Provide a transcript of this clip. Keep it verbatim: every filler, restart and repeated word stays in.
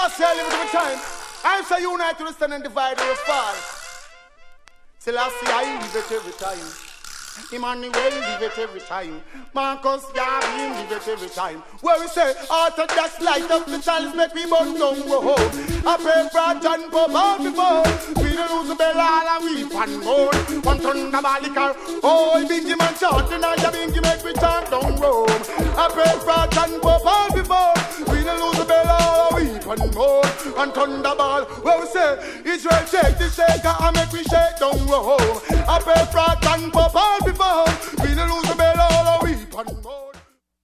Selassie, I live with time. I say unite to stand and divide or fall. Selassie, I live it every time. Emmanuel live it every time. Marcus Garvey live it every time. Where we say, Orthodox light up the chalice, make we burn down go home. I pray for John Pope all before. We don't lose the bell all and we pan more. One ton of Malicar, oh, Bingy man chanting and the Bingy make we chant down Rome. I pray for John Pope all before. We don't lose the bell all and we pan more. One ton of ball, where we say, Israel shake the shaker and make we shake down Rome. I pray for John Pope all before. We don't lose the bell all a week and more.